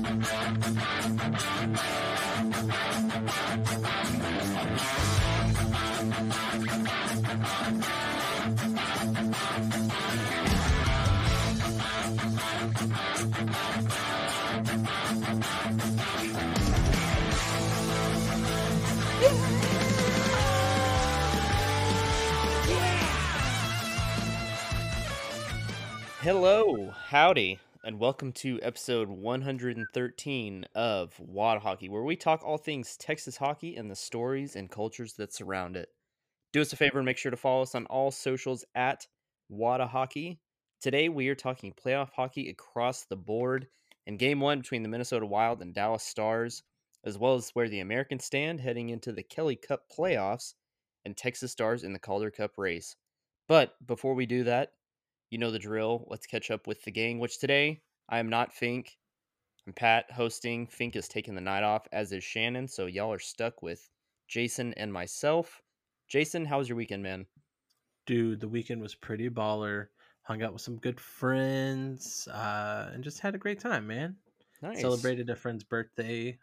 Hello, howdy, and welcome to episode 113 of WAD Hockey, where we talk all things Texas hockey and the stories and cultures that surround it. Do us a favor and make sure to follow us on all socials at WADA Hockey. Today we are talking playoff hockey across the board in game one between the Minnesota Wild and Dallas Stars, as well as where the Americans stand heading into the Kelly Cup playoffs and Texas Stars in the Calder Cup race. But before we do that, you know the drill. Let's catch up with the gang, which today I am not Fink. I'm Pat hosting. Fink is taking the night off, as is Shannon. So y'all are stuck with Jason and myself. Jason, how was your weekend, man? Dude, the weekend was pretty baller. Hung out with some good friends, and just had a great time, man. Nice. Celebrated a friend's birthday.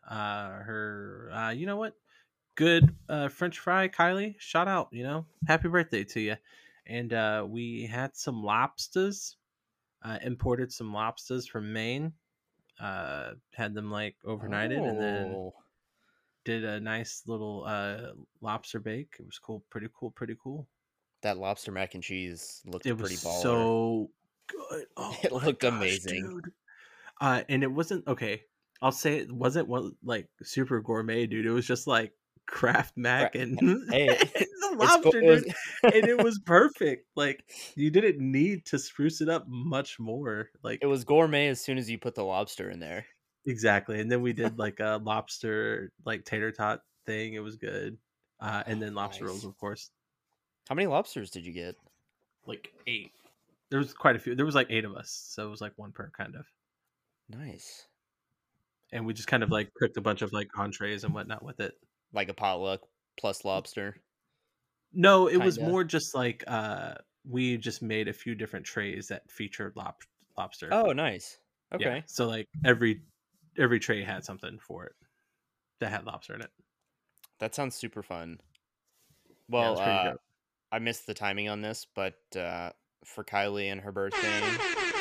You know what? Good French fry, Kylie. Shout out, happy birthday to you. And we had some lobsters. Imported some lobsters from Maine. Had them like overnighted, and then Oh, did a nice little lobster bake. It was cool, pretty cool, pretty cool. that lobster mac and cheese looked It was pretty baller. so good. Oh It my looked gosh, amazing. dude. And it wasn't okay. I'll say it wasn't like super gourmet, dude. It was just like Kraft Cra- Mac and, Hey, the it's lobster, it was dude. And it was perfect. Like you didn't need to spruce it up much more. it Like was gourmet as soon as you put the lobster in there. exactly. And then we did like a lobster like tater tot thing. It was good. And then lobster rolls, Nice. of course. How many lobsters did you get? Like 8. There was quite a few. There was like 8 of us, so it was like one per kind of. Nice. And we just kind of like cooked a bunch of like entrees and whatnot with it. Like a potluck plus lobster, No, it was kinda. more just like we just made a few different trays that featured lobster. Oh, nice. Yeah. Okay. So like every tray had something for it that had lobster in it. That sounds super fun. Yeah, it Well, was pretty dope. I missed the timing on this, but for Kylie and her birthday,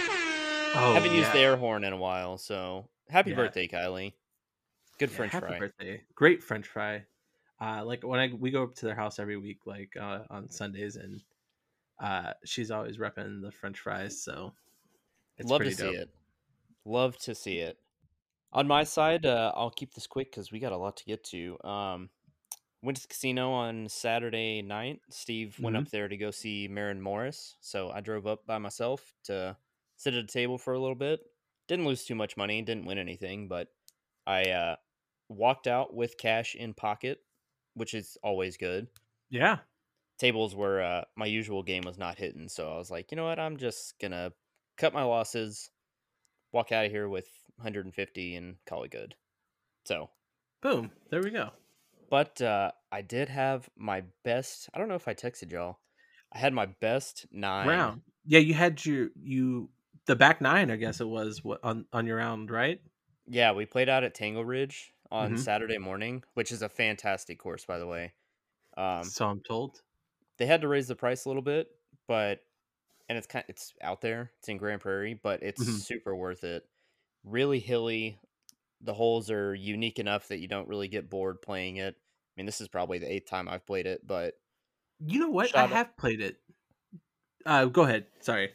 Oh haven't used yeah. the air horn in a while, so happy Yeah. birthday, Kylie. Good Yeah, French happy fry. birthday. Great French fry. Like when we go up to their house every week, like on Sundays, and she's always repping the French fries, so it's Love to pretty see dope. it. Love to see it. On my side, I'll keep this quick because we got a lot to get to. Went to the casino on Saturday night. Steve went Hmm. up there to go see Maren Morris, so I drove up by myself to sit at a table for a little bit. Didn't lose too much money, didn't win anything, but I walked out with cash in pocket, which is always good. Yeah. Tables where my usual game was not hitting, so I was like, you know what, I'm just gonna cut my losses, walk out of here with 150, and call it good. So, Boom. There we go. but I did have my best. I don't know if I texted y'all. I had my best nine. Round. Yeah, you had you the back nine, I guess it was what on your round, right? Yeah, we played out at Tangle Ridge on Hmm. Saturday morning, which is a fantastic course, by the way. Um, So I'm told. they had to raise the price a little bit, but and it's out there. It's in Grand Prairie, but it's Hmm. super worth it. Really hilly. The holes are unique enough that you don't really get bored playing it. I mean, this is probably the eighth time I've played it, but You know what? I shot have played it. Go ahead. Sorry.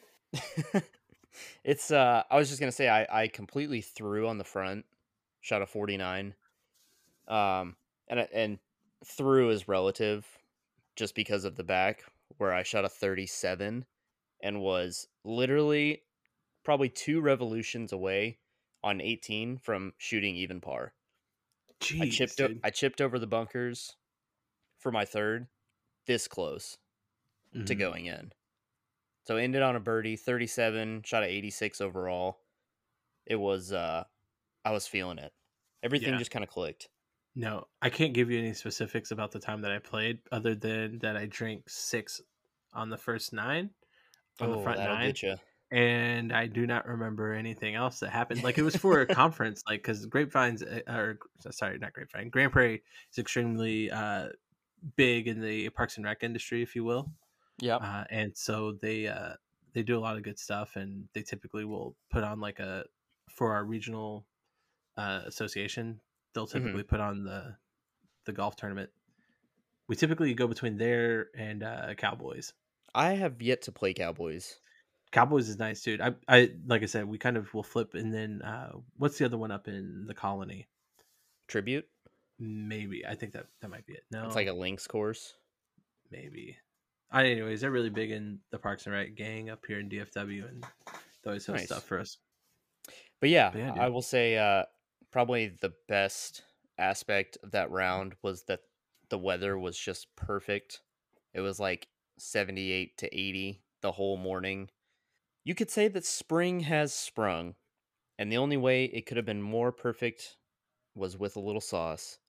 it's I was just gonna say I completely threw on the front, shot a 49. And through is relative just because of the back where I shot a 37 and was literally probably two revolutions away on 18 from shooting even par. Jeez, dude. I chipped over the bunkers for my third, this close to Hmm. going in. So ended on a birdie, 37, shot a 86 overall. It was I was feeling it. Everything Yeah. just kind of clicked. No, I can't give you any specifics about the time that I played, other than that I drank 6 on the first 9, on the Oh, front that'll 9. get you. and I do not remember anything else that happened. Like it was for a conference, like because Grapevines, or sorry, not Grapevine, Grand Prairie is extremely big in the Parks and Rec industry, if you will, Yep. and so they do a lot of good stuff, and they typically will put on like a for our regional association. They'll Hmm. typically put on the golf tournament. We typically go between there and Cowboys. I have yet to play Cowboys. Cowboys is nice, dude. I like I said, we kind of will flip, and then what's the other one up in the colony? Tribute. Maybe I think that might be it. It's like No, a links course. maybe. Anyways, they're really big in the Parks and Rec gang up here in DFW, and they always host stuff Nice. for us. But yeah, But yeah, I dude, will say probably the best aspect of that round was that the weather was just perfect. It was like 78 to 80 the whole morning. You could say that spring has sprung, and the only way it could have been more perfect was with a little sauce.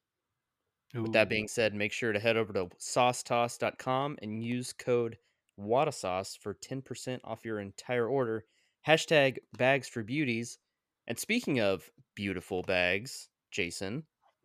With that ooh, being said, make sure to head over to saucetoss.com and use code WATASAUCE for 10% off your entire order. Hashtag bags for beauties. And speaking of beautiful bags, Jason,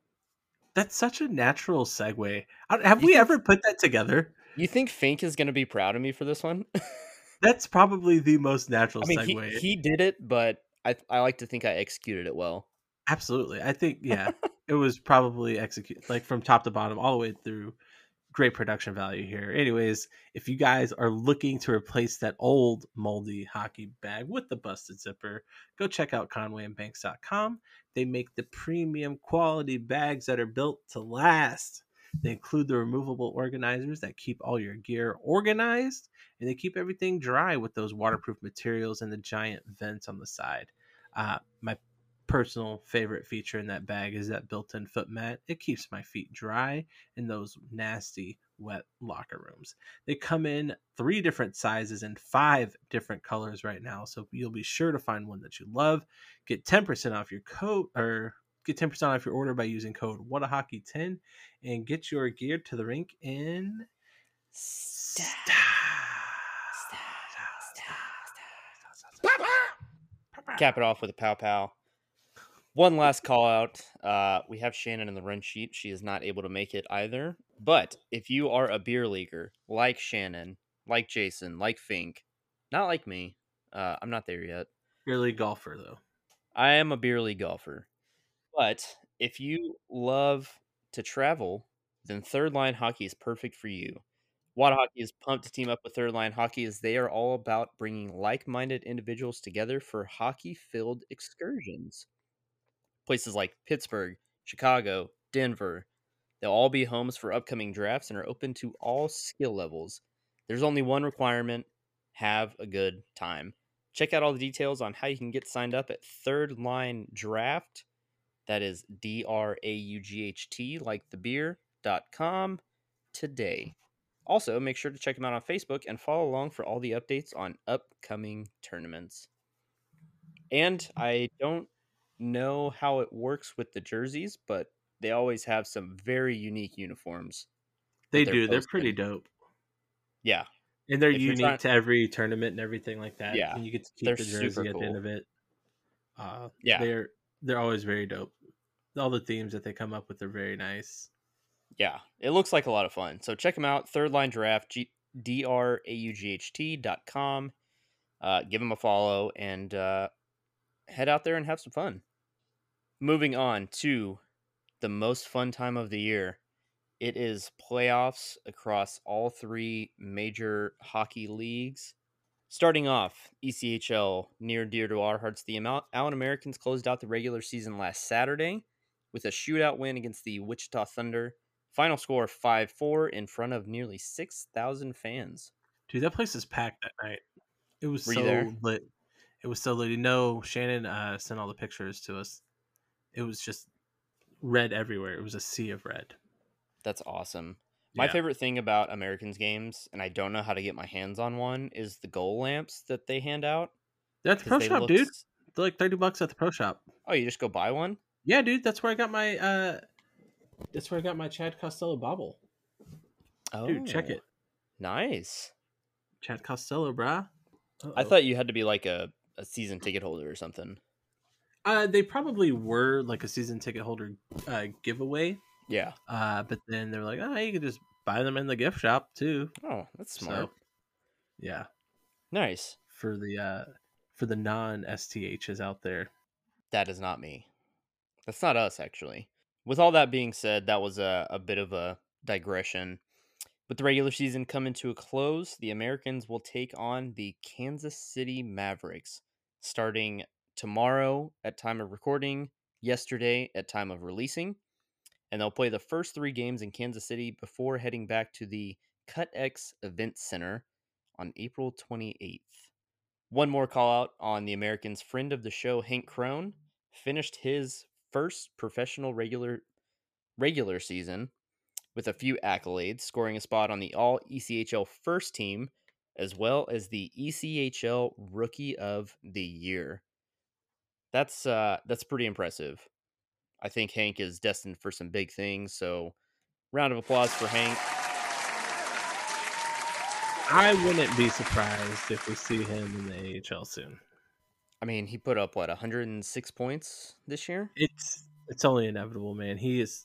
that's such a natural segue. Have you we think ever put that together? you think Fink is going to be proud of me for this one? That's probably the most natural I mean, he segue. he did it, but I like to think I executed it well. Absolutely, I think yeah, it was probably executed like from top to bottom, all the way through. Great production value here. Anyways, if you guys are looking to replace that old moldy hockey bag with the busted zipper, go check out conwayandbanks.com. They make the premium quality bags that are built to last. They include the removable organizers that keep all your gear organized, and they keep everything dry with those waterproof materials and the giant vents on the side. My personal favorite feature in that bag is that built-in foot mat. It keeps my feet dry in those nasty wet locker rooms. They come in 3 different sizes and 5 different colors right now, so you'll be sure to find one that you love. Get 10% off your coat or get 10% off your order by using code WHATAHOCKEY10 and get your gear to the rink in Style, style. style, cap it off with a pow pow. One last call out. We have Shannon in the run sheet. She is not able to make it either. But if you are a beer leaguer like Shannon, like Jason, like Fink, not like me, I'm not there yet. You're a league golfer though. I am a beer league golfer. But if you love to travel, then Third Line Hockey is perfect for you. Wada Hockey is pumped to team up with Third Line Hockey as they are all about bringing like minded individuals together for hockey filled excursions. Places like Pittsburgh, Chicago, Denver, they'll all be homes for upcoming drafts and are open to all skill levels. There's only one requirement: have a good time. Check out all the details on how you can get signed up at Third Line Draft. That is DRAUGHT, like the beer.com today. Also, make sure to check them out on Facebook and follow along for all the updates on upcoming tournaments. And I don't know how it works with the jerseys, but they always have some very unique uniforms that They they're do. They're pretty posting. dope. Yeah. And they're If you're trying, unique to every tournament and everything like that. yeah, And you get to they're keep the super jersey at the end cool. of it. Yeah. They're always very dope. All the themes that they come up with are very nice. Yeah. It looks like a lot of fun. So check them out. Third Line Draft, DRAUGHT.com. Give them a follow and head out there and have some fun. Moving on to the most fun time of the year. It is playoffs across all 3 major hockey leagues. Starting off, ECHL, near and dear to our hearts, the Allen Americans closed out the regular season last Saturday with a shootout win against the Wichita Thunder. Final score 5-4 in front of nearly 6,000 fans. Dude, that place is packed that night. It was Were you there? so lit. It was so lit. You know, Shannon sent all the pictures to us. It was just red everywhere. It was a sea of red. That's awesome. My Yeah. favorite thing about Americans games, and I don't know how to get my hands on one, is the goal lamps that they hand out They're at the because pro they shop, look. dude. They're like $30 at the pro shop. Oh, you just go buy one? Yeah, dude. That's where I got my Chad Costello bobble. Dude, check Oh, it. nice. Chad Costello, brah. I Uh-oh. thought you had to be like a season ticket holder or something. They probably were like a season ticket holder giveaway, Yeah. but then they're like, oh, you can just buy them in the gift shop too. Oh, that's smart. So yeah, Nice. for the non STHs out there. That is not me. That's not us, actually. With all that being said, that was a bit of a digression. With the regular season coming to a close, the Americans will take on the Kansas City Mavericks starting tomorrow at time of recording, yesterday at time of releasing, and they'll play the first 3 games in Kansas City before heading back to the CutX Event Center on April 28th. One more call out on the Americans' friend of the show, Hank Crone, finished his first professional regular season with a few accolades, scoring a spot on the All ECHL first team, as well as the ECHL Rookie of the Year. That's pretty impressive. I think Hank is destined for some big things. So, round of applause for Hank. I wouldn't be surprised if we see him in the AHL soon. I mean, he put up what 106 points this year. It's only inevitable, man.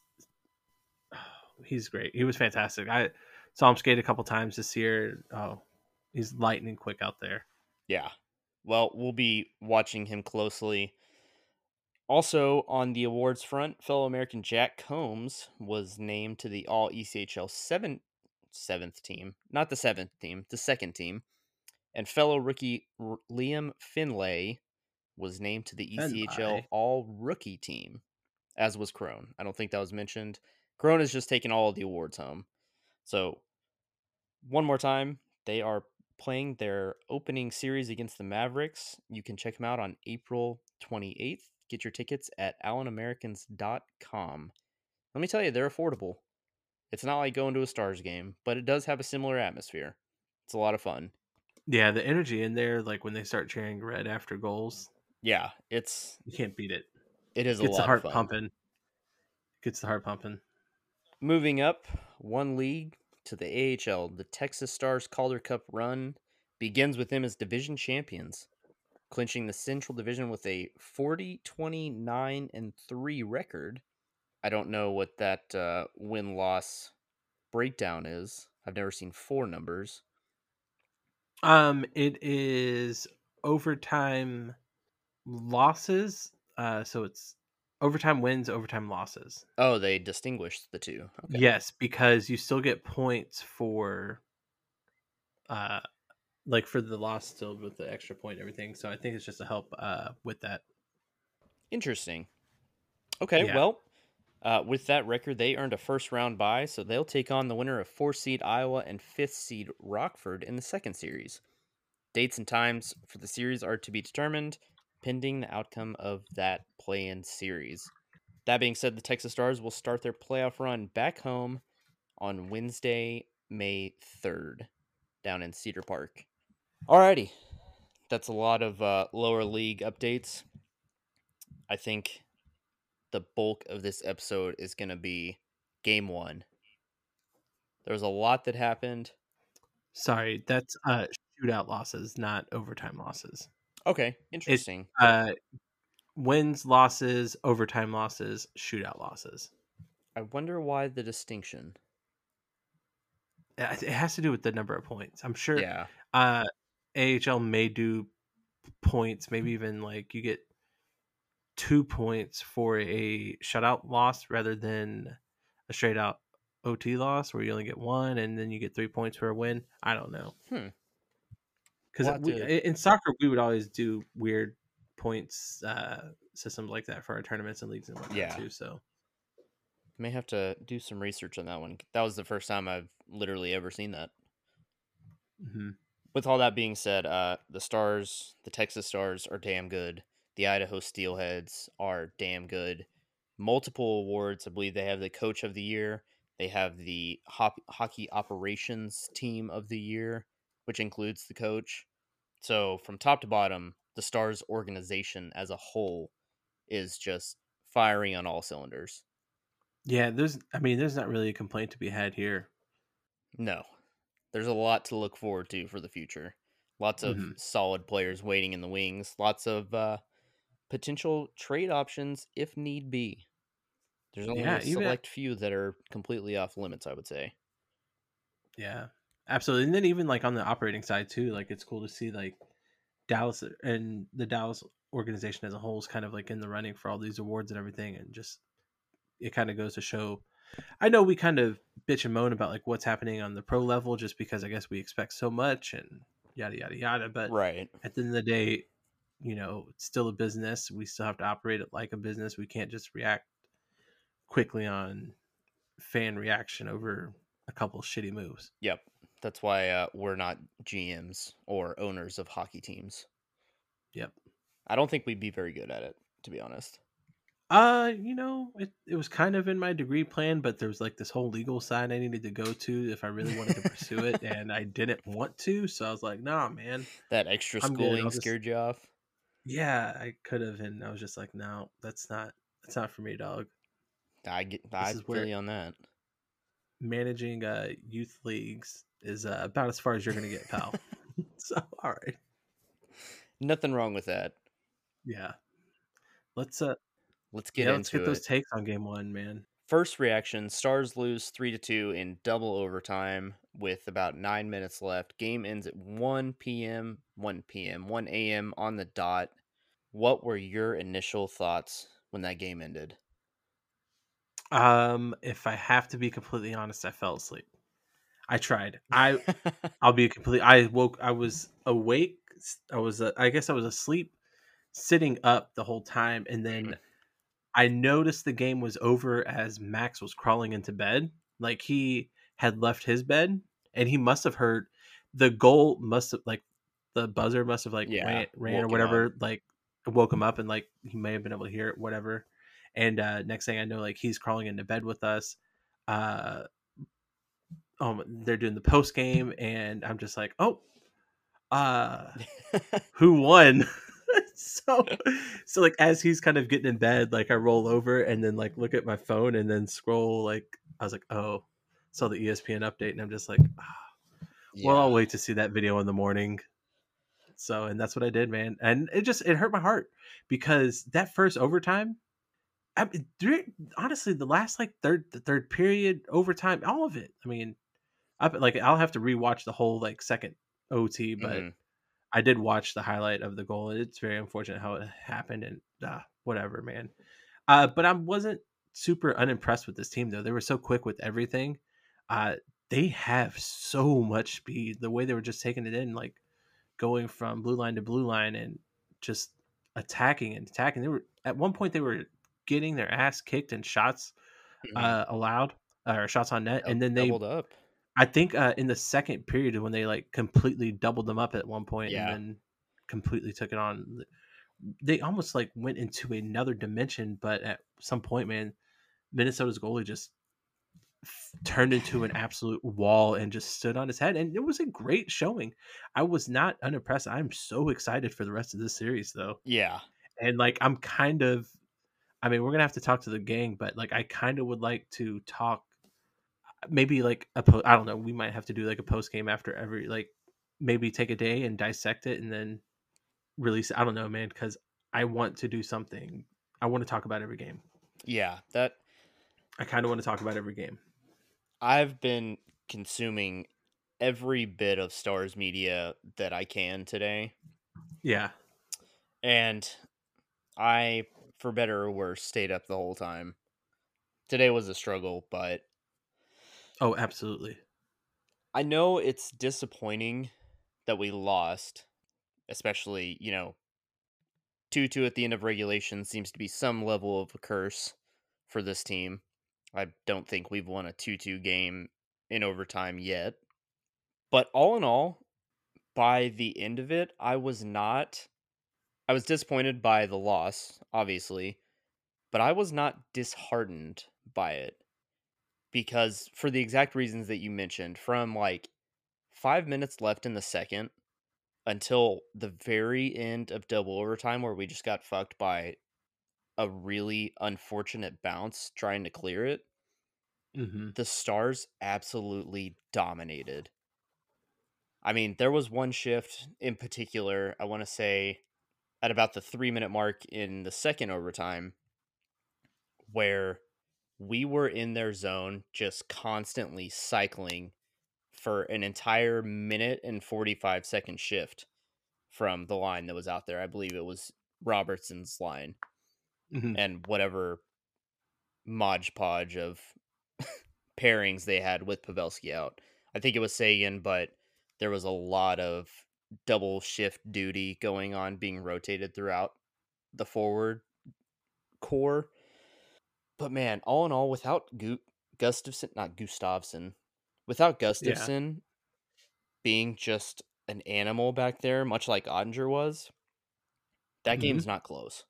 He's great. He was fantastic. I saw him skate a couple times this year. Oh, he's lightning quick out there. Yeah. Well, we'll be watching him closely. Also, on the awards front, fellow American Jack Combs was named to the All ECHL seventh team, not the seventh team, the second team, and fellow rookie Liam Finlay was named to the ECHL Fenlai. All Rookie team, as was Crone. I don't think that was mentioned. Crone has just taken all of the awards home. So, one more time, they are playing their opening series against the Mavericks. You can check them out on April 28th. Get your tickets at AllenAmericans.com. Let me tell you, they're affordable. It's not like going to a Stars game, but it does have a similar atmosphere. It's a lot of fun. Yeah, the energy in there, like when they start cheering red after goals, Yeah, you can't beat it. it is a Gets the lot of heart fun. pumping. Gets the heart pumping. Moving up one league to the AHL, the Texas Stars Calder Cup run begins with them as division champions, clinching the Central Division with a 40-29-3 record. I don't know what that win loss breakdown is. I've never seen 4 numbers. It is overtime losses. So it's overtime wins, overtime losses. Oh, they distinguished the two. Okay. Yes, because you still get points for uh like for the loss still with the extra point and everything. So I think it's just to help with that. Interesting. Okay, Yeah. well, with that record, they earned a first round bye, so they'll take on the winner of 4th seed Iowa and 5th seed Rockford in the second series. Dates and times for the series are to be determined pending the outcome of that play in series. That being said, the Texas Stars will start their playoff run back home on Wednesday, May 3rd, down in Cedar Park. Alrighty, that's a lot of lower league updates. I think the bulk of this episode is going to be game one. There was a lot that happened. Sorry, that's shootout losses, not overtime losses. Okay, It's interesting. wins, losses, overtime losses, shootout losses. I wonder why the distinction. It has to do with the number of points. I'm sure Yeah. uh, AHL may do points, maybe even like you get 2 points for a shutout loss rather than a straight out OT loss where you only get one and then you get 3 points for a win. I don't know. Hmm. Because We'll have we to. in soccer we would always do weird points systems like that for our tournaments and leagues and whatnot Yeah. too. So May have to do some research on that one. That was the first time I've literally ever seen that. mhm. With all that being said, the Stars, the Texas Stars, are damn good. The Idaho Steelheads are damn good. Multiple awards. I believe they have the Coach of the Year. They have the Hockey Operations Team of the Year, which includes the coach. So, from top to bottom, the Stars organization as a whole is just firing on all cylinders. Yeah, there's not really a complaint to be had here. No, there's a lot to look forward to for the future. Lots of Hmm. solid players waiting in the wings. Lots of potential trade options if need be. There's only Yeah, a even select few that are completely off limits, I would say. yeah, absolutely. And then even like on the operating side too, like it's cool to see like Dallas and the Dallas organization as a whole is kind of like in the running for all these awards and everything, and just it kind of goes to show. I know we kind of bitch and moan about like what's happening on the pro level, just because I guess we expect so much and yada yada yada. But Right. at the end of the day, it's still a business. We still have to operate it like a business. We can't just react quickly on fan reaction over a couple shitty moves. Yep. That's why we're not GMs or owners of hockey teams. Yep. I don't think we'd be very good at it, to be honest. It was kind of in my degree plan, but there was like this whole legal side I needed to go to if I really wanted to pursue it, and I didn't want to, so I was like, nah, man, That extra I'm good. schooling I'll just scared you off? yeah, I could have, and I was just like, no, that's not for me, dog. This I is feel where you on that. managing youth leagues is about as far as you're gonna get, pal. So all right. Nothing wrong with that. Yeah. Let's Let's get yeah, let's get into those it. takes on game one, man. First reaction, Stars lose 3-2 in double overtime with about 9 minutes left. Game ends at 1 a.m. on the dot. What were your initial thoughts when that game ended? If I have to be completely honest, I fell asleep. I tried. I'll be complete. I woke. I was awake. I was. I guess I was asleep, sitting up the whole time, and then I noticed the game was over as Max was crawling into bed. Like he had left his bed, and he must have heard the goal. Must have like the buzzer must have like Yeah, ran or woke him up. whatever. Like woke him up, and like he may have been able to hear it, whatever. And next thing I know, like he's crawling into bed with us. Uh, they're doing the post game, and I'm just like, oh, uh, who won? so, so like as he's kind of getting in bed, like I roll over and then like look at my phone and then scroll. Like I was like, oh, saw the ESPN update, and I'm just like, well, Yeah. I'll wait to see that video in the morning. So, and that's what I did, man. And it hurt my heart because that first overtime, I mean, honestly, the last like the third period overtime, all of it. I mean, I'll have to rewatch the whole like second OT, but Hmm. I did watch the highlight of the goal. It's very unfortunate how it happened, and whatever, man. But I wasn't super unimpressed with this team though. They were so quick with everything. Uh, they have so much speed. The way they were just taking it in, like going from blue line to blue line, and just attacking and attacking. They were at one point they were getting their ass kicked and shots Hmm. allowed or shots on net, and then they Doubled up. I think in the second period when they like completely doubled them up at one point and Yeah. then completely took it on, they almost like went into another dimension. But at some point, man, Minnesota's goalie just turned into an absolute wall and just stood on his head, and it was a great showing. I was not unimpressed. I'm so excited for the rest of this series though, Yeah. and like I'm kind of. I mean, we're gonna have to talk to the gang, but like I kind of would like to talk maybe like I don't know. We might have to do like a post game after every like maybe take a day and dissect it and then release it. I don't know, man, because I want to do something. I want to talk about every game. Yeah. That I kind of want to talk about every game. I've been consuming every bit of Stars media that I can today. Yeah. And I, for better or worse, stayed up the whole time. Today was a struggle, but Oh, absolutely. I know it's disappointing that we lost, especially, 2-2 at the end of regulation seems to be some level of a curse for this team. I don't think we've won a 2-2 game in overtime yet. But all in all, by the end of it, I was disappointed by the loss, obviously, but I was not disheartened by it because for the exact reasons that you mentioned, from like 5 minutes left in the second until the very end of double overtime where we just got fucked by a really unfortunate bounce trying to clear it, Hmm. the Stars absolutely dominated. I mean, there was one shift in particular, I want to say at about the 3-minute mark in the second overtime, where we were in their zone just constantly cycling for an entire minute and 45-second shift from the line that was out there. I believe it was Robertson's line Hmm. and whatever Modge Podge of pairings they had with Pavelski out. I think it was Sagan, but there was a lot of double shift duty going on, being rotated throughout the forward core. But man, all in all, without Gustafson, not Gustavsson, without Yeah. Gustafson being just an animal back there, much like Ottinger was, that game's Hmm. not close.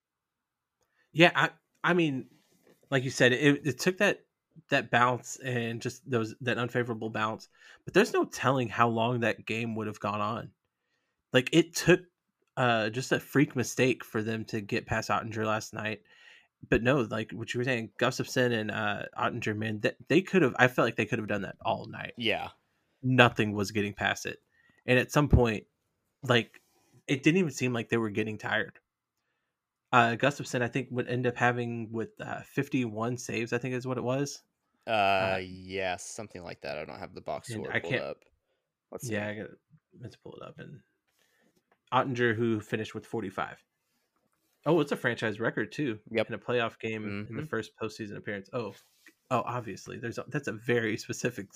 Yeah. I mean, like you said, it took that bounce and just those that unfavorable bounce, but there's no telling how long that game would have gone on. Like it took just a freak mistake for them to get past Ottinger last night. But no, like what you were saying, Gustafson and Ottinger, man, that they could have. I felt like they could have done that all night. Yeah. Nothing was getting past it, and at some point, like it didn't even seem like they were getting tired. Gustafson, I think, would end up having with 51 saves. I think is what it was. Uh, Yeah, something like that. I don't have the box and score I pulled can't. up. Let's Yeah, see. I got to pull it up. And Ottinger, who finished with 45. Oh, it's a franchise record too Yep. in a playoff game in the Mhm. first postseason appearance. Oh, obviously, that's a very specific.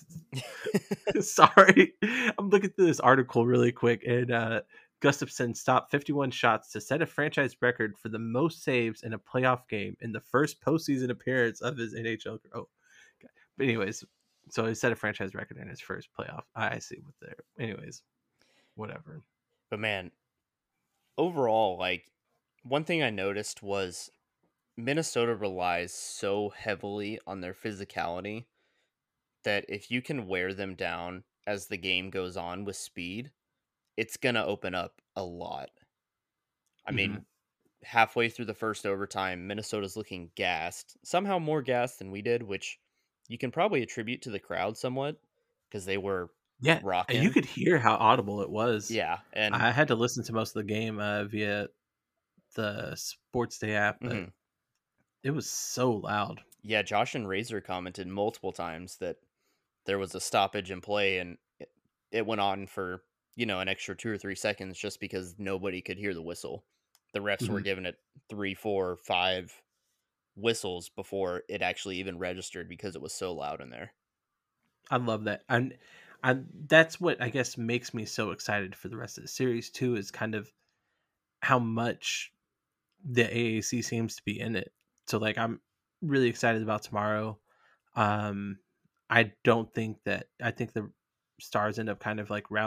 Sorry, I'm looking through this article really quick, and Gustafson stopped 51 shots to set a franchise record for the most saves in a playoff game in the first postseason appearance of his NHL. Oh, okay. But anyways, so he set a franchise record in his first playoff. I see what there. Anyways, whatever. But man, overall, like one thing I noticed was Minnesota relies so heavily on their physicality that if you can wear them down as the game goes on with speed, it's going to open up a lot. I Hmm. mean, halfway through the first overtime, Minnesota's looking gassed, somehow more gassed than we did, which you can probably attribute to the crowd somewhat because they were Yeah, you rocking. could hear how audible it was. Yeah. And I had to listen to most of the game via the Sports Day app, but mhm. it was so loud. Yeah, Josh and Razor commented multiple times that there was a stoppage in play and it went on for, an extra 2 or 3 seconds just because nobody could hear the whistle. The refs were Mhm. giving it 3, 4, 5 whistles before it actually even registered because it was so loud in there. I love that, and that's what I guess makes me so excited for the rest of the series too. Is kind of how much the AAC seems to be in it. So like, I'm really excited about tomorrow. Um, I don't think that I think the Stars end up kind of like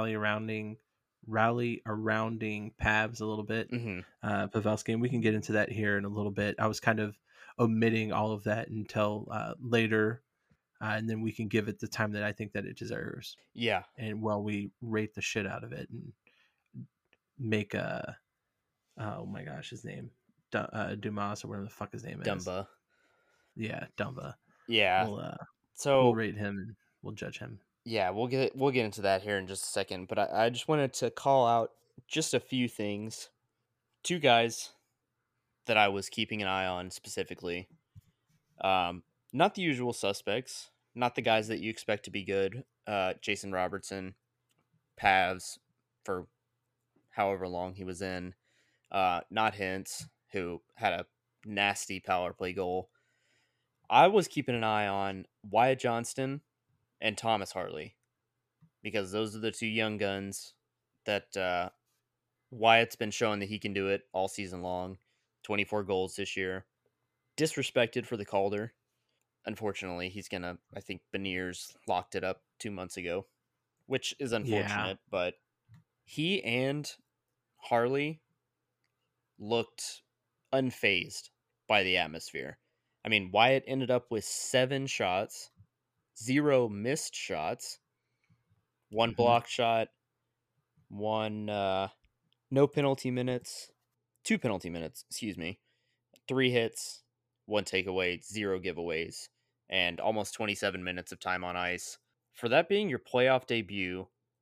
rally arounding Pavs a little bit. Hmm. Pavelski, and we can get into that here in a little bit. I was kind of omitting all of that until later, and then we can give it the time that I think that it deserves. Yeah, And while we rate the shit out of it and make a oh my gosh, his name Dumas or whatever the fuck his name is. Dumba. Yeah, Dumba. Yeah. We'll we'll So rate him and we'll judge him. yeah, we'll get into that here in just a second. But I just wanted to call out just a few things. Two guys that I was keeping an eye on specifically. Um, Not the usual suspects, not the guys that you expect to be good. Jason Robertson, Pavs for however long he was in. Not Hintz, who had a nasty power play goal. I was keeping an eye on Wyatt Johnston and Thomas Hartley because those are the two young guns that Wyatt's been showing that he can do it all season long. 24 goals this year. Disrespected for the Calder. Unfortunately, he's gonna. I think Beniers locked it up 2 months ago, which is Yeah. unfortunate. But he and Harley looked unfazed by the atmosphere. I mean, Wyatt ended up with 7 shots, 0 missed shots, one Hmm. block shot, one no penalty minutes, 2 penalty minutes. Excuse me, 3 hits, one takeaway, 0 giveaways, and almost 27 minutes of time on ice. For that being your playoff debut,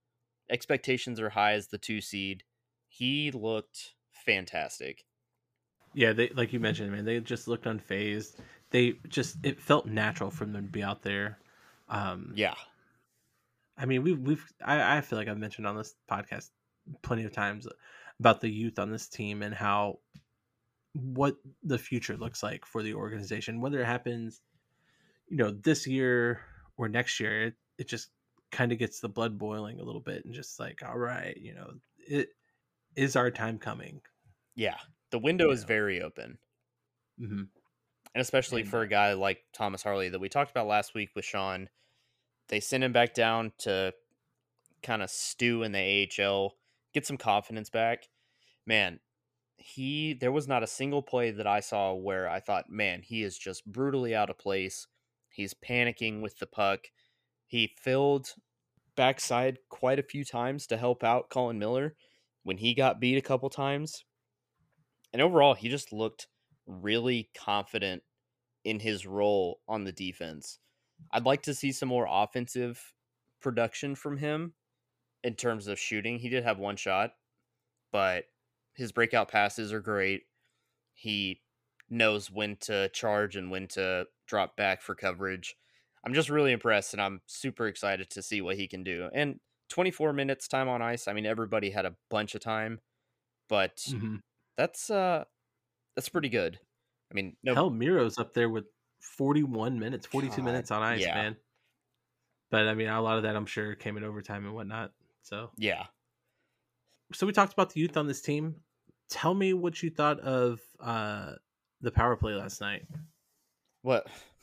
expectations are high as the 2 seed. He looked fantastic. Yeah, they like you mentioned, man. They just looked unfazed. It felt natural for them to be out there. Um, Yeah. I mean, I feel like I've mentioned on this podcast plenty of times about the youth on this team and how what the future looks like for the organization, whether it happens, this year or next year. It just kind of gets the blood boiling a little bit and just like, all right, it is our time coming, Yeah. The window you is know. very open. Hmm. And especially And for a guy like Thomas Harley that we talked about last week with Sean. They sent him back down to kind of stew in the AHL, get some confidence back. Man, there was not a single play that I saw where I thought, man, he is just brutally out of place. He's panicking with the puck. He filled backside quite a few times to help out Colin Miller when he got beat a couple times. And overall, he just looked really confident in his role on the defense. I'd like to see some more offensive production from him in terms of shooting. He did have one shot, but his breakout passes are great. He knows when to charge and when to drop back for coverage. I'm just really impressed and I'm super excited to see what he can do. And 24 minutes time on ice. I mean, everybody had a bunch of time, but mhm. that's pretty good. I mean, no. Hell, Miro's up there with 41 minutes, 42 God, minutes on ice, yeah. man. But I mean, a lot of that I'm sure came in overtime and whatnot. So, Yeah. so we talked about the youth on this team. Tell me what you thought of the power play last night. What?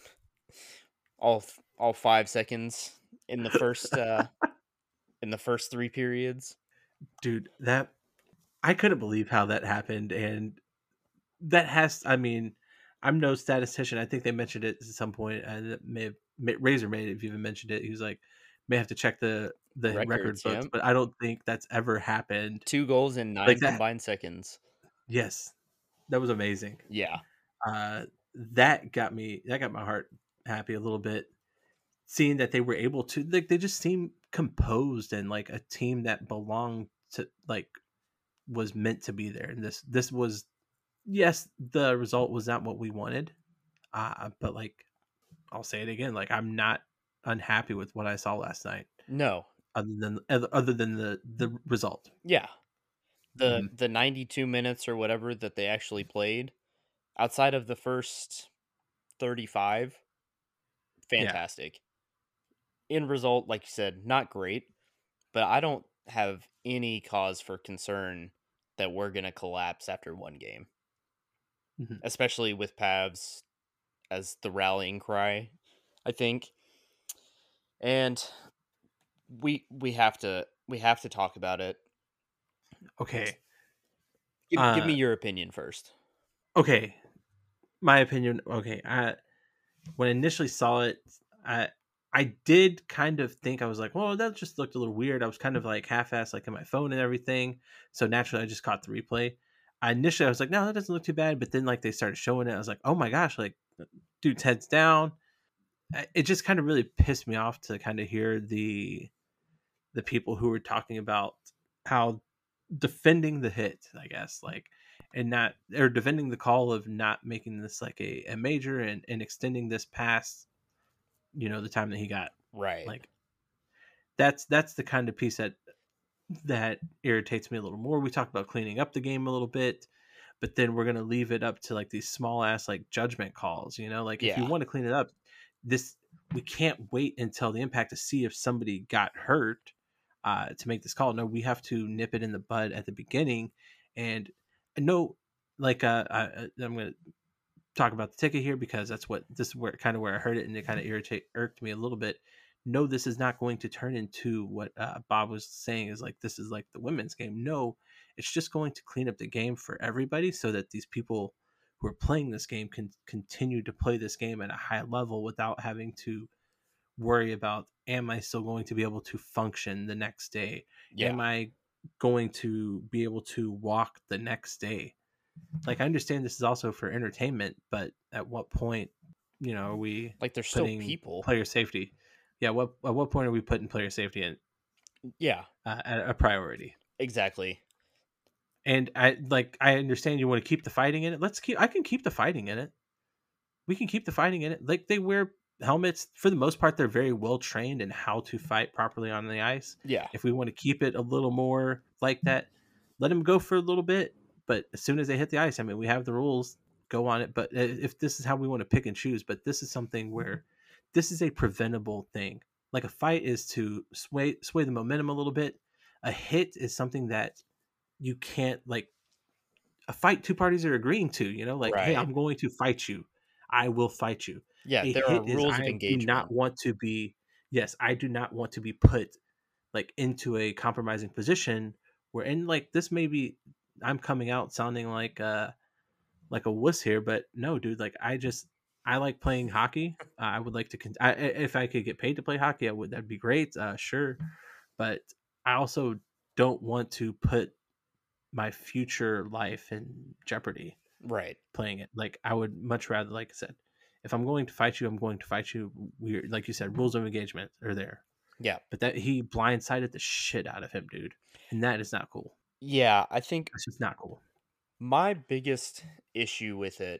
All 5 seconds in the first 3 periods. Dude, that I couldn't believe how that happened. And that has, I mean, I'm no statistician. I think they mentioned it at some point, and it Razor may have even mentioned it. He was like, may have to check the record Records, yeah. books, but I don't think that's ever happened 2 goals in like 9 that. combined seconds. Yes, that was amazing. Yeah. That got my heart happy a little bit, seeing that they were able to, like, they just seemed composed and like a team that belonged to, like, was meant to be there. And this was, yes, the result was not what we wanted, but like, I'll say it again, like, I'm not unhappy with what I saw last night, No. other than the result. Yeah. The Hmm. the 92 minutes or whatever that they actually played, outside of the first 35, Yeah. fantastic. End result, like you said, not great, but I don't have any cause for concern that we're going to collapse after one game, Hmm. especially with Pavs as the rallying cry, I think. And we have to talk about it. Okay. Give me Uh. your opinion first. Okay. My opinion. Okay. When I initially saw it, I I did kind of think, I was like, well, that just looked a little weird. I was kind of like half-assed, like, in my phone and everything. So naturally, I just caught the replay. I was like, no, that doesn't look too bad. But then, like, they started showing it. I was like, oh my gosh, like, dude's head's down. It just kind of really pissed me off to kind of hear the people who were talking about how defending the hit, I guess, like, and not, or defending the call of not making this like a major, and extending this past, the time that he got. Right. Like, that's the kind of piece that irritates me a little more. We talked about cleaning up the game a little bit, but then we're gonna leave it up to like these small ass like judgment calls. Like, if you Yeah. want to clean it up, this we can't wait until the impact to see if somebody got hurt, to make this call. No, we have to nip it in the bud at the beginning. And no, like, I'm gonna talk about the ticket here, because this is where I heard it, and it kind of irked me a little bit. No, this is not going to turn into what, Bob was saying, is like, this is like the women's game. No, it's just going to clean up the game for everybody, so that these people who are playing this game can continue to play this game at a high level without having to worry about, am I still going to be able to function the next day? Yeah. Am I going to be able to walk the next day? Like, I understand this is also for entertainment, but at what point, are we Like they're still putting people. player safety? Yeah, at what point are we putting player safety in? Yeah, a priority. exactly. And I understand you want to keep the fighting in it. I can keep the fighting in it. We can keep the fighting in it. Like, they wear helmets for the most part. They're very well trained in how to fight properly on the ice. Yeah, If we want to keep it a little more like that, let them go for a little bit. But as soon as they hit the ice, I mean, we have the rules. Go on it. But if this is how we want to pick and choose, but this is something where this is a preventable thing. Like, a fight is to sway the momentum a little bit. A hit is something that you can't, like, a fight two parties are agreeing to, like, hey, right. I'm going to fight you. I will fight you. Yeah, A there are hit is, rules of I do not engagement. want to be, yes, I do not want to be put, like, into a compromising position where, and like, this may be, I'm coming out sounding like a wuss here, but no, dude, like, I like playing hockey. I would like to, if I could get paid to play hockey, I would, that'd be great. Sure. But I also don't want to put my future life in jeopardy Right. playing it. Like, I would much rather, like I said, if I'm going to fight you, I'm going to fight you. We're, like you said, rules of engagement are there. Yeah. But that, he blindsided the shit out of him, dude, and that is not cool. Yeah, I think That's just not cool. my biggest issue with it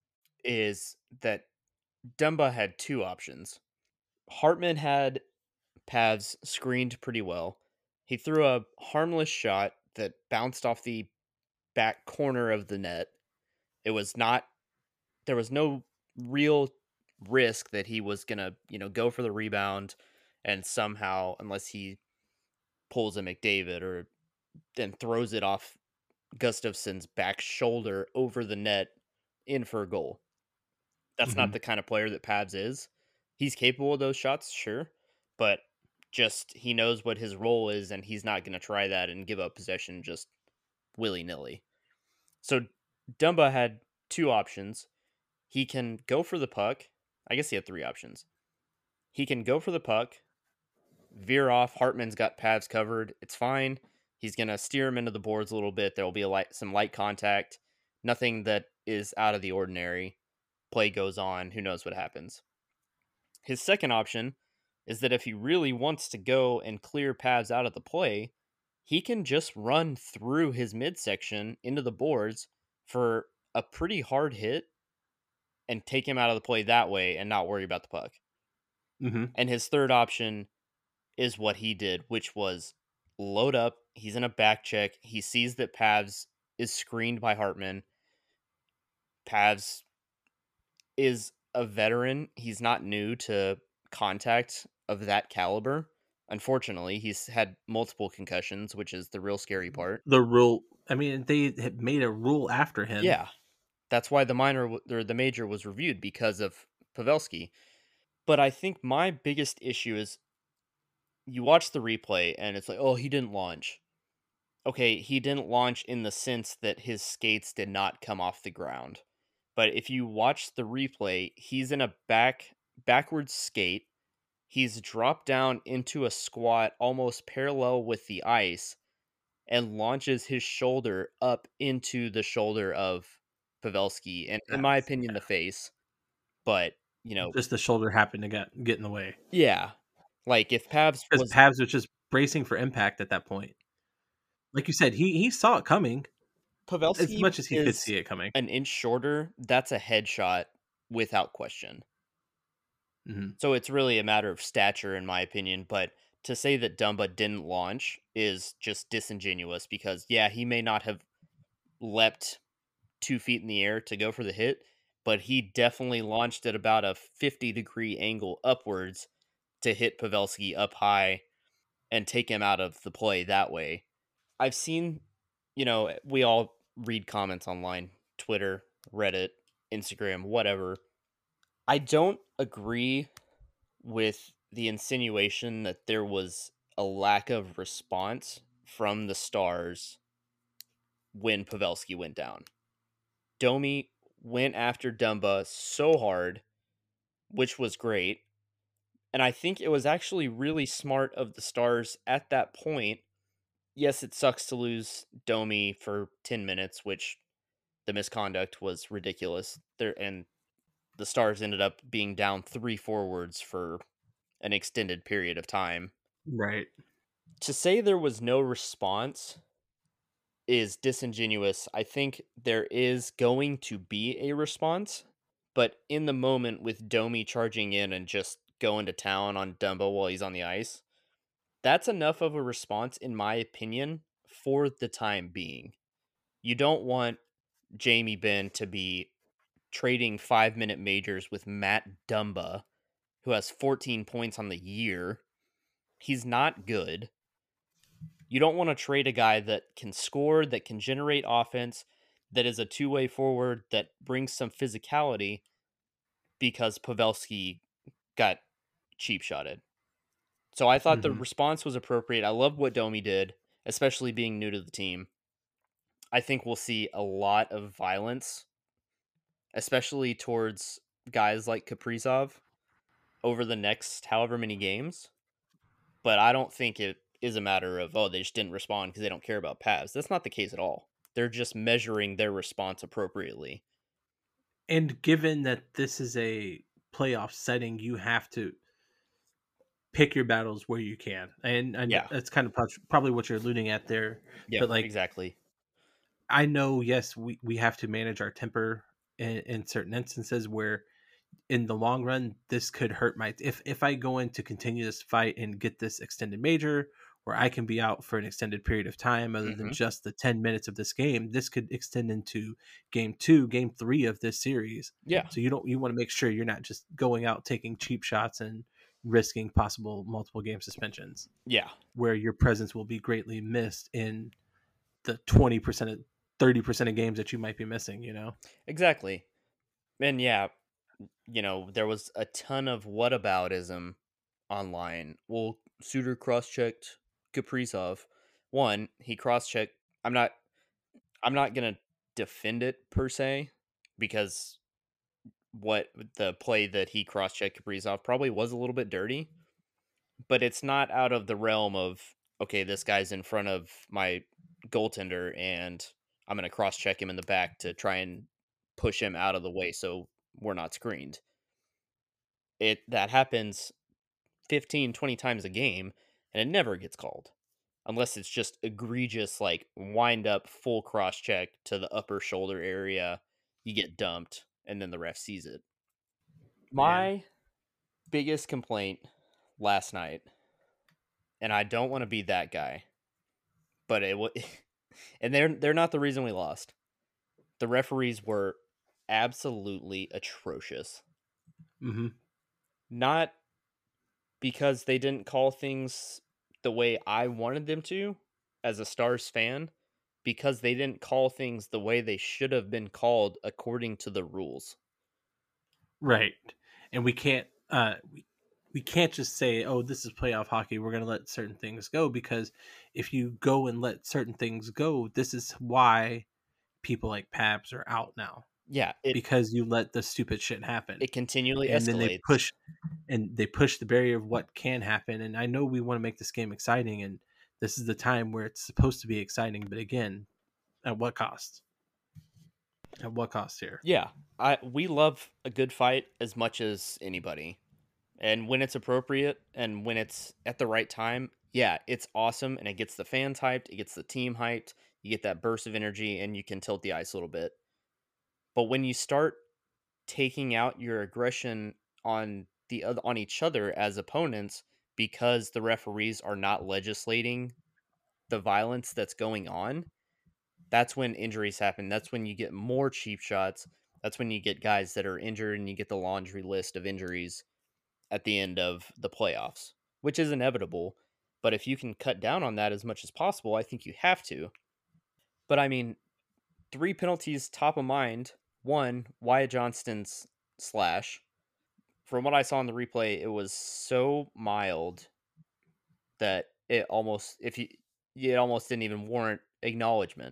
is that Dumba had two options. Hartman had Pavs screened pretty well. He threw a harmless shot that bounced off the back corner of the net. It was not There was no real risk that he was going to, go for the rebound and somehow, unless he pulls a McDavid or then throws it off Gustafson's back shoulder over the net in for a goal. That's not Hmm. the kind of player that Pabs is. He's capable of those shots, sure, but just he knows what his role is and he's not going to try that and give up possession just willy-nilly. So Dumba had two options. He can go for the puck. I guess he had three options. He can go for the puck, veer off. Hartman's got Pavs covered. It's fine. He's gonna steer him into the boards a little bit. There will be some light contact. Nothing that is out of the ordinary. Play goes on. Who knows what happens? His second option is that if he really wants to go and clear Pavs out of the play, he can just run through his midsection into the boards for a pretty hard hit and take him out of the play that way and not worry about the puck. Hmm. And his third option is what he did, which was load up. He's in a back check. He sees that Pavs is screened by Hartman. Pavs is a veteran. He's not new to contact of that caliber. Unfortunately, he's had multiple concussions, which is the real scary part. The rule. I mean, they had made a rule after him. Yeah, that's why or the major was reviewed because of Pavelski. But I think my biggest issue is you watch the replay and it's like, oh, he didn't launch. Okay, he didn't launch in the sense that his skates did not come off the ground. But if you watch the replay, he's in a backwards skate. He's dropped down into a squat almost parallel with the ice and launches his shoulder up into the shoulder of Pavelski and in my That's, opinion the face. But, just the shoulder happened to get in the way, yeah. Like if Pavs because was Pavs was just bracing for impact at that point. Like you said, he saw it coming as Pavelski much as he could is see it coming. an inch shorter, that's a headshot without question. Hmm. So it's really a matter of stature, in my opinion. But to say that Dumba didn't launch is just disingenuous because, yeah, he may not have leapt 2 feet in the air to go for the hit, but he definitely launched at about a 50-degree angle upwards to hit Pavelski up high and take him out of the play that way. I've seen, we all read comments online, Twitter, Reddit, Instagram, whatever. I don't agree with the insinuation that there was a lack of response from the Stars when Pavelski went down. Domi went after Dumba so hard, which was great. And I think it was actually really smart of the Stars at that point. Yes, it sucks to lose Domi for 10 minutes, which the misconduct was ridiculous. And the Stars ended up being down three forwards for an extended period of time. Right. To say there was no response is disingenuous. I think there is going to be a response, but in the moment with Domi charging in and just going to town on Dumbo while he's on the ice, that's enough of a response, in my opinion, for the time being. You don't want Jamie Benn to be trading 5-minute majors with Matt Dumba, who has 14 points on the year. He's not good. You don't want to trade a guy that can score, that can generate offense, that is a two-way forward, that brings some physicality because Pavelski got cheap shotted. So I thought the Hmm. response was appropriate. I love what Domi did, especially being new to the team. I think we'll see a lot of violence, especially towards guys like Kaprizov over the next however many games. But I don't think it is a matter of, oh, they just didn't respond because they don't care about Pavs. That's not the case at all. They're just measuring their response appropriately. And given that this is a playoff setting, you have to pick your battles where you can, and Yeah. that's kind of probably what you're alluding at there. Yep. But like, Exactly. I know, yes, we have to manage our temper in certain instances where in the long run this could hurt my if I go in to continue this fight and get this extended major where I can be out for an extended period of time other than Hmm. just the 10 minutes of this game. This could extend into game 2, game 3 of this series. Yeah. So you want to make sure you're not just going out taking cheap shots and risking possible multiple game suspensions Yeah. where your presence will be greatly missed in the 20% of 30% of games that you might be missing, you know? Exactly. And yeah, there was a ton of whataboutism online. Well, Suter cross checked Kaprizov. One, he cross checked. I'm not. I'm not gonna defend it per se because what the play that he cross checked Kaprizov probably was a little bit dirty, but it's not out of the realm of, okay, this guy's in front of my goaltender and I'm gonna cross check him in the back to try and push him out of the way so we're not screened. It that happens 15, 20 times a game and it never gets called. Unless it's just egregious, like wind up full cross check to the upper shoulder area, you get dumped, and then the ref sees it. Man. My biggest complaint last night, and I don't want to be that guy, but it was, and they're not the reason we lost. The referees were absolutely atrocious. Mhm. Not because they didn't call things the way I wanted them to as a Stars fan, because they didn't call things the way they should have been called according to the rules. Right. And we can't just say, "Oh, this is playoff hockey. We're going to let certain things go," because if you go and let certain things go, this is why people like Pabs are out now Yeah, it because you let the stupid shit happen. it continually And then escalates. they push the barrier of what can happen. And I know we want to make this game exciting and this is the time where it's supposed to be exciting, but again, at what cost? At what cost here? Yeah, we love a good fight as much as anybody. And when it's appropriate and when it's at the right time, yeah, it's awesome and it gets the fans hyped, it gets the team hyped, you get that burst of energy and you can tilt the ice a little bit. But when you start taking out your aggression on each other as opponents because the referees are not legislating the violence that's going on, that's when injuries happen. That's when you get more cheap shots. That's when you get guys that are injured and you get the laundry list of injuries at the end of the playoffs, which is inevitable. But if you can cut down on that as much as possible, I think you have to. But I mean, three penalties top of mind. One, Wyatt Johnston's slash. From what I saw in the replay, it was so mild that it almost didn't even warrant acknowledgement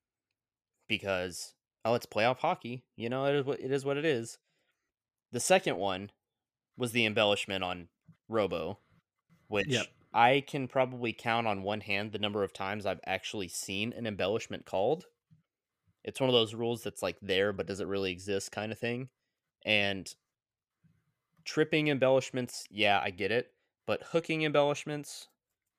because, oh, it's playoff hockey. It is what it is. The second one was the embellishment on Robo, Yep. which I can probably count on one hand the number of times I've actually seen an embellishment called. It's one of those rules that's like there but does it really exist kind of thing. And tripping embellishments, yeah, I get it, but hooking embellishments,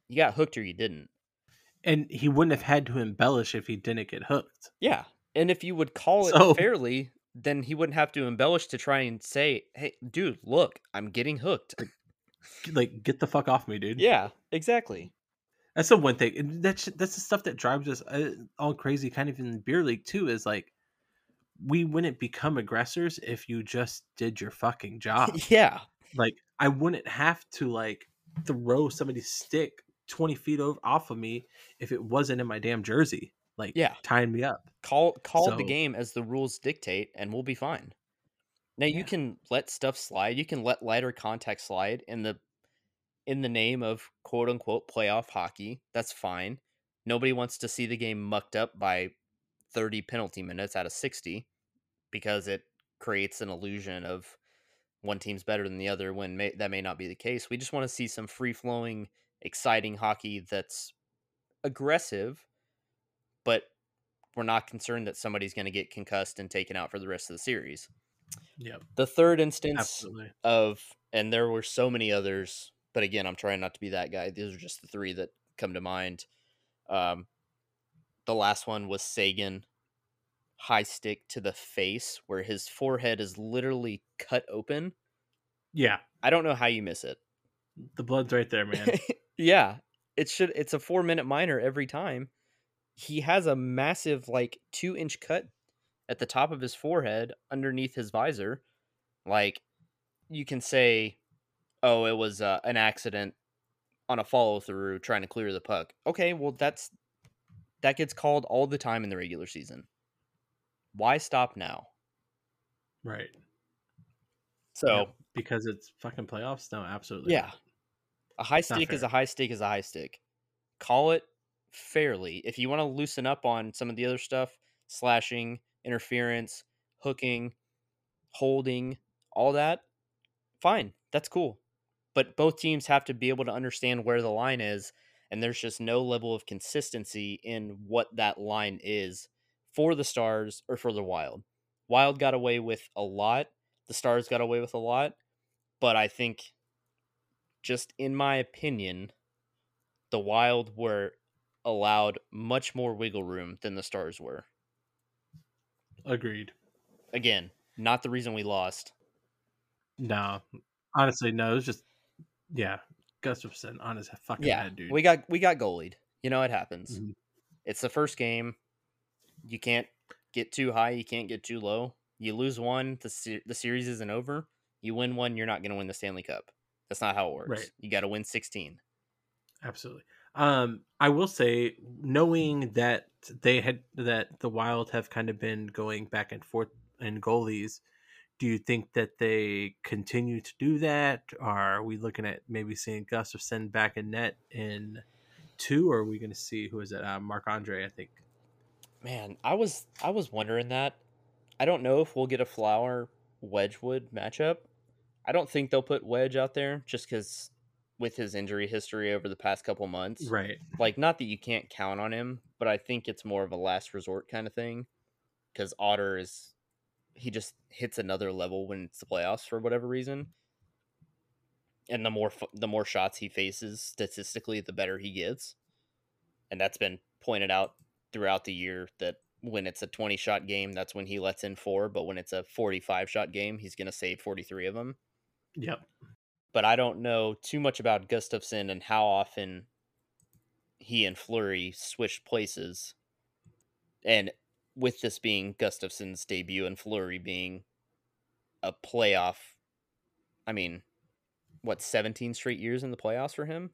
You got hooked or you didn't. And he wouldn't have had to embellish if he didn't get hooked. Yeah. And if you would call it So, fairly, then he wouldn't have to embellish to try and say, "Hey, dude, look, I'm getting hooked." like, get the fuck off me, dude. Yeah, exactly. That's the one thing. And that's the stuff that drives us all crazy, kind of in beer league too. Is like we wouldn't become aggressors if you just did your fucking job. Yeah. Like I wouldn't have to like throw somebody's stick 20 feet off of me if it wasn't in my damn jersey, like Yeah. tying me up. Call the So game as the rules dictate and we'll be fine. Now you yeah, can let stuff slide. You can let lighter contact slide in the name of quote unquote playoff hockey. That's fine. Nobody wants to see the game mucked up by 30 penalty minutes out of 60 because it creates an illusion of one team's better than the other when that may not be the case. We just want to see some free flowing, exciting hockey that's aggressive, but we're not concerned that somebody's going to get concussed and taken out for the rest of the series. yeah, The third instance absolutely. of, and there were so many others, but again, I'm trying not to be that guy. These are just the three that come to mind. Um, the last one was Sagan high stick to the face, where his forehead is literally cut open. Yeah, I don't know how you miss it. the blood's right there, man. Yeah, it's a 4 minute minor every time. He has a massive like 2 inch cut at the top of his forehead underneath his visor. Like you can say, oh, it was an accident on a follow through trying to clear the puck. Okay, well that gets called all the time in the regular season. Why stop now? Right. Yep. So Because it's fucking playoffs. No, absolutely yeah, not. a high Not stick is a fair. high stick is a high stick. Call it fairly. If you want to loosen up on some of the other stuff, slashing, interference, hooking, holding, all that, fine. That's cool. But both teams have to be able to understand where the line is, and there's just no level of consistency in what that line is for the Stars or for the Wild. Wild got away with a lot. The Stars got away with a lot, but I think just in my opinion, the Wild were allowed much more wiggle room than the Stars were. Agreed. Again, not the reason we lost. No, honestly, no. It was just yeah, Gustafson on his fucking Yeah, head, dude. we got goalied. You know it happens. Mhm. It's the first game. You can't get too high. You can't get too low. You lose one, the series isn't over. You win one, you're not going to win the Stanley Cup. That's not how it Right. works. You got to win 16. Absolutely. I will say, knowing that the Wild have kind of been going back and forth in goalies, do you think that they continue to do that? Or are we looking at maybe seeing Gustafson back in net in two, or are we going to see who is it? Mark Andre, I think. Man, I was wondering that. I don't know if we'll get a Flower Wedgwood matchup. I don't think they'll put Wedge out there just cuz with his injury history over the past couple months. Right. Like not that you can't count on him, but I think it's more of a last resort kind of thing cuz Otter is he just hits another level when it's the playoffs for whatever reason. And the more shots he faces statistically, the better he gets. And that's been pointed out throughout the year that when it's a 20 shot game, that's when he lets in four. But when it's a 45 shot game, he's going to save 43 of them. Yep. But I don't know too much about Gustafson and how often he and Fleury switched places. And with this being Gustafson's debut and Fleury being a playoff, I mean, what, 17 straight years in the playoffs for him?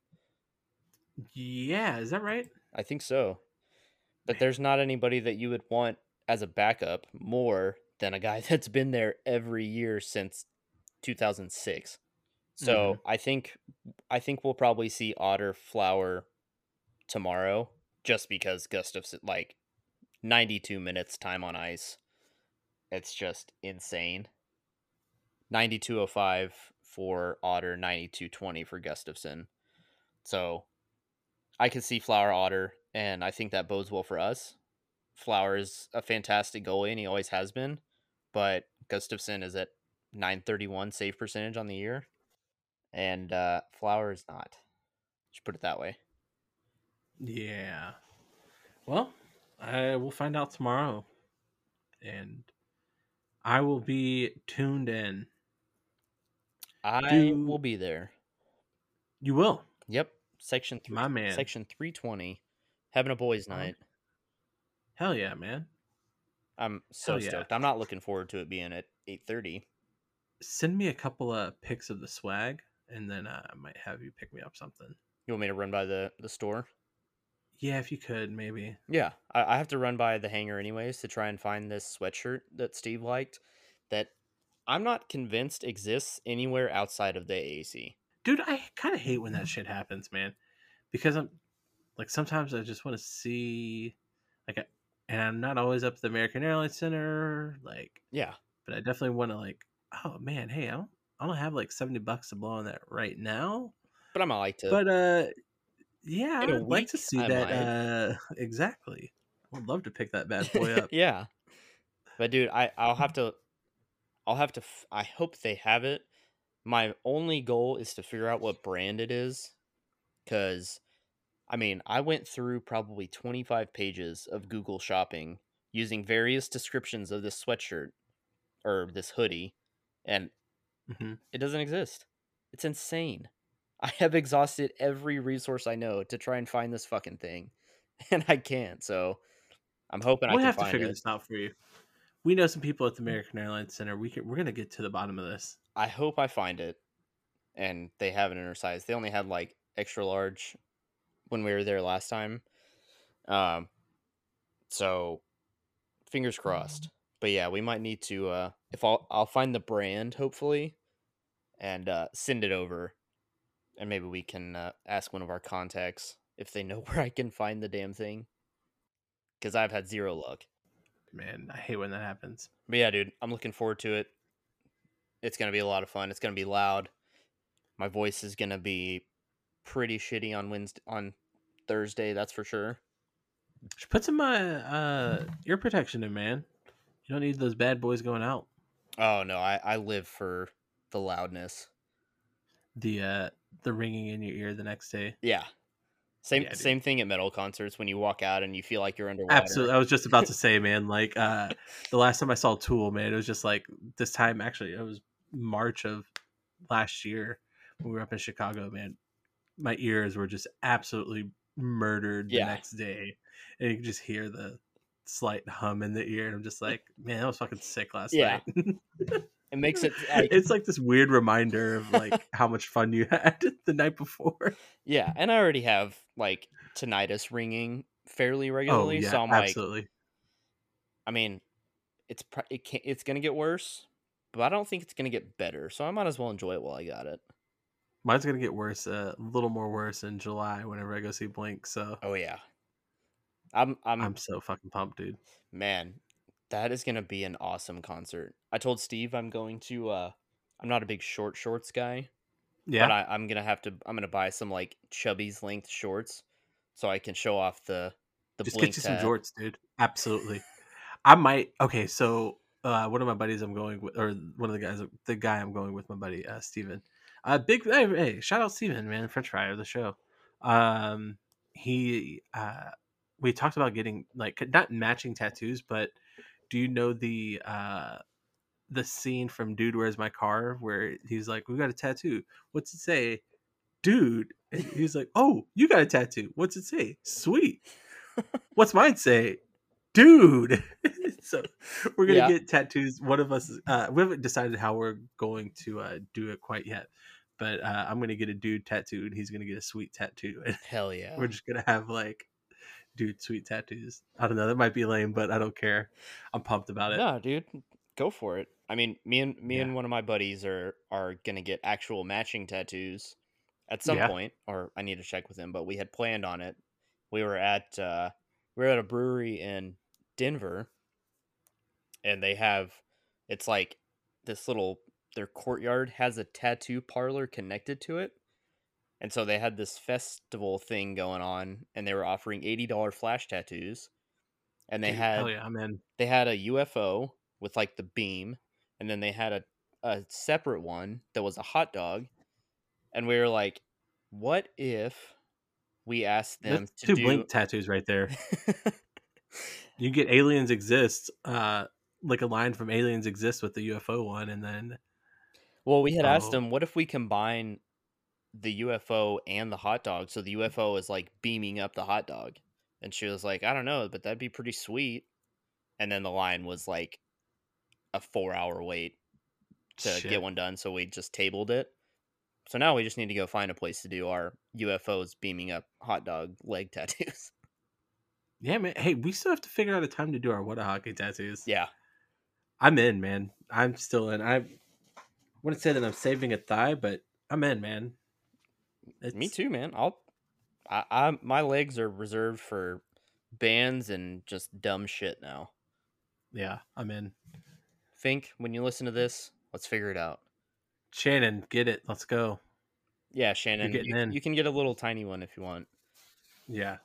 Yeah, is that right? I think so. But Man. there's not anybody that you would want as a backup more than a guy that's been there every year since 2006. Hmm. So I think we'll probably see Otter Flower tomorrow just because Gustafson like 92 minutes time on ice. It's just insane. 92:05 for Otter, 92:20 for Gustafson. So I could see Flower Otter, and I think that bodes well for us. Flower is a fantastic goalie, and he always has been. But Gustafson is at 931 save percentage on the year, and Flower is not. Just put it that way. Yeah. Well, I will find out tomorrow, and I will be tuned in. I will Do be there. you will, Yep, section my man? 320, having a boys' Oh, night. hell yeah, man! I'm Hell so yeah! stoked. I'm not looking forward to it being at 8:30. Send me a couple of pics of the swag, and then I might have you pick me up something. You want me to run by the store? Yeah, if you could, maybe. Yeah, I have to run by the hangar anyways to try and find this sweatshirt that Steve liked that I'm not convinced exists anywhere outside of the AAC. Dude, I kind of hate when that shit happens, man. Because I'm like, sometimes I just want to see, like, and I'm not always up at the American Airlines Center, like, Yeah, but I definitely want to, like, oh man, hey, I don't have like $70 to blow on that right now, but I might like to but yeah, in a I'd like to week. see I that. might. Exactly. I would love to pick that bad boy up. Yeah, but dude, I'll have to. I hope they have it. My only goal is to figure out what brand it is, because I mean, I went through probably 25 pages of Google Shopping using various descriptions of this sweatshirt or this hoodie, and Hmm. it doesn't exist. It's insane. I have exhausted every resource I know to try and find this fucking thing, and I can't. So I'm hoping I We'll can have to find figure it. this out for you. We know some people at the American Airlines Center. We're gonna get to the bottom of this. I hope I find it, and they have it in her size. They only had like extra large when we were there last time. Um, so fingers crossed. But yeah, we might need to if I'll find the brand hopefully and send it over, and maybe we can ask one of our contacts if they know where I can find the damn thing, because I've had zero luck. Man, I hate when that happens. But yeah, dude, I'm looking forward to it. It's gonna be a lot of fun. It's gonna be loud. My voice is gonna be pretty shitty on Wednesday, on Thursday, that's for sure. Should put some ear protection in, man. You don't need those bad boys going out. Oh no, I live for the loudness. The uh the ringing in your ear the next day. Yeah, same Yeah, dude. same thing at metal concerts when you walk out and you feel like you're underwater. Absolutely. I was just about to say, man, like the last time I saw Tool, man, it was just like this time actually it was March of last year when we were up in Chicago, man. My ears were just absolutely murdered the Yeah, next day. And you could just hear the slight hum in the ear, and I'm just like, man, that was fucking sick last yeah. night. It makes it like It's like this weird reminder of like how much fun you had the night before. yeah, and I already have like tinnitus ringing fairly Oh regularly, yeah, so I'm like, absolutely. I mean, it's gonna get worse, but I don't think it's gonna get better. So I might as well enjoy it while I got it. Mine's gonna get worse, a little more worse in July whenever I go see Blink. So Oh yeah, I'm I'm so fucking pumped, dude. man, that is gonna be an awesome concert. I told Steve I'm going to. I'm not a big shorts guy, but Yeah, I'm gonna buy some like Chubby's length shorts so I can show off the just get Blink you some tat. jorts, dude. Absolutely. I might. Okay, so one of my buddies I'm going with, or one of the guy I'm going with, my buddy Steven. Big hey, shout out Steven, man, French fry of the show. Um, he we talked about getting like not matching tattoos, but do you know the scene from Dude, Where's My Car, where he's like, "We got a tattoo. What's it say, dude?" And he's like, "Oh, you got a tattoo. What's it say? Sweet. What's mine say, dude?" So we're gonna Yeah, get tattoos. One of us, we haven't decided how we're going to do it quite yet, but I'm gonna get a dude tattoo, and he's gonna get a sweet tattoo, and hell yeah. we're just gonna have like dude sweet tattoos. I don't know. That might be lame, but I don't care. I'm pumped about it. No, dude, go for it. I mean, me Yeah, and one of my buddies are gonna get actual matching tattoos at some yeah. point, or I need to check with him. But we had planned on it. We were at a brewery in Denver, and they have it's like this little their courtyard has a tattoo parlor connected to it, and so they had this festival thing going on, and they were offering $80 flash tattoos, and Dude, hell yeah, I'm in. they had a UFO with like the beam, and then they had a separate one that was a hot dog, and we were like, what if we asked them That's to two do. Blink tattoos right there. You get Aliens Exist, like a line from Aliens Exist with the UFO one, and then Well, we had asked oh them, what if we combine the UFO and the hot dog? So the UFO is like beaming up the hot dog. And she was like, I don't know, but that'd be pretty sweet. And then the line was like a 4-hour wait to get shit. one done. So we just tabled it. So now we just need to go find a place to do our UFOs beaming up hot dog leg tattoos. Yeah, man. Hey, we still have to figure out a time to do our Wada Hockey tattoos. Yeah. I'm in, man. I'm still in. I wouldn't say that I'm saving a thigh, but I'm in, man. Me too, man. I my legs are reserved for bands and just dumb shit now. Yeah, I'm in. Fink, when you listen to this, let's figure it out. Shannon, get it. Let's go. Yeah, Shannon, You're getting in. you can get a little tiny one if you want. Yeah.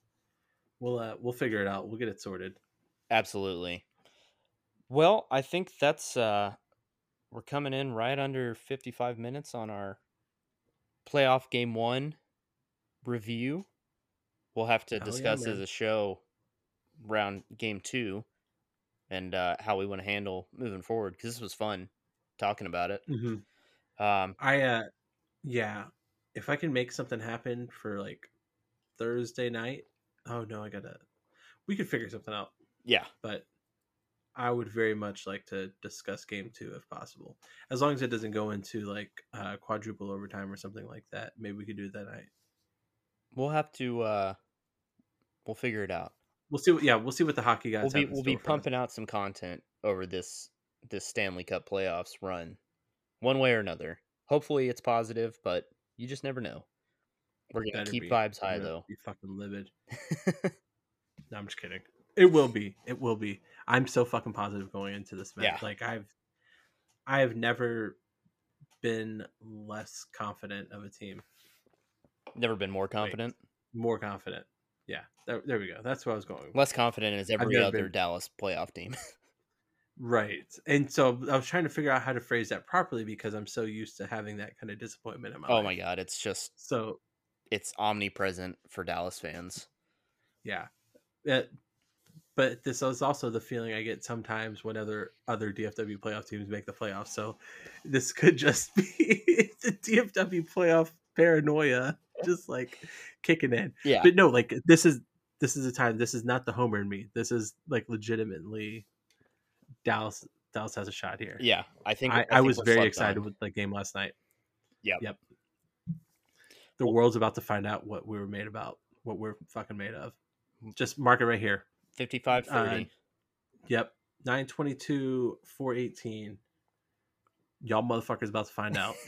We'll figure it out. We'll get it sorted. Absolutely. Well, I think that's we're coming in right under 55 minutes on our playoff game 1 review. We'll have to discuss as a show around game 2 and how we want to handle moving forward, because this was fun talking about it. Mm-hmm. Yeah, if I can make something happen for like Thursday night. Oh no, we could figure something out. Yeah, but I would very much like to discuss game 2 if possible, as long as it doesn't go into like quadruple overtime or something like that. Maybe we could do it that night. We'll have to we'll figure it out. We'll see what the hockey guys we'll be pumping out some content over this Stanley Cup playoffs run, one way or another. Hopefully it's positive, but you just never know. We're gonna keep vibes high, though. Be fucking livid. No, I'm just kidding. It will be. It will be. I'm so fucking positive going into this match. Yeah. Like I have never been less confident of a team. Never been more confident. More confident. Yeah. There we go. That's what I was going with. Less confident as every other Dallas playoff team. Right. And so I was trying to figure out how to phrase that properly, because I'm so used to having that kind of disappointment in my life. Oh my God. It's just so it's omnipresent for Dallas fans. Yeah. But this is also the feeling I get sometimes when other DFW playoff teams make the playoffs. So this could just be the DFW playoff paranoia just like kicking in. Yeah. But no, like this is a time. This is not the homer in me. This is like legitimately Dallas has a shot here. Yeah. I think I was very excited with the game last night. Yep. The world's about to find out what we were made about, what we're fucking made of. Just mark it right here. 55-30. Yep. 922 418. Y'all motherfuckers about to find out.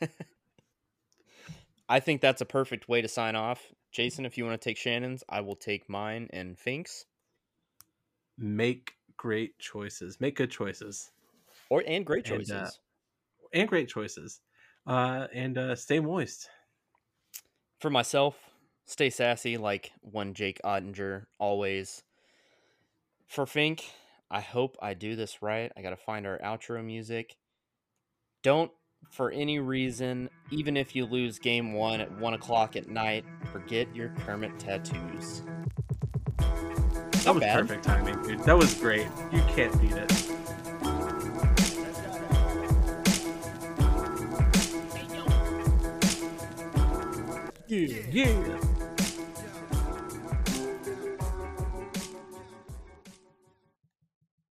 I think that's a perfect way to sign off. Jason, if you want to take Shannon's, I will take mine and Fink's. Make great choices. Make good choices. And great choices. And great choices. And stay moist. For myself, stay sassy like one Jake Ottinger always. For Fink, I hope I do this right. I got to find our outro music. Don't, for any reason, even if you lose game 1 at 1 o'clock at night, forget your Kermit tattoos. That was perfect timing, dude. That was great. You can't beat it. Yeah.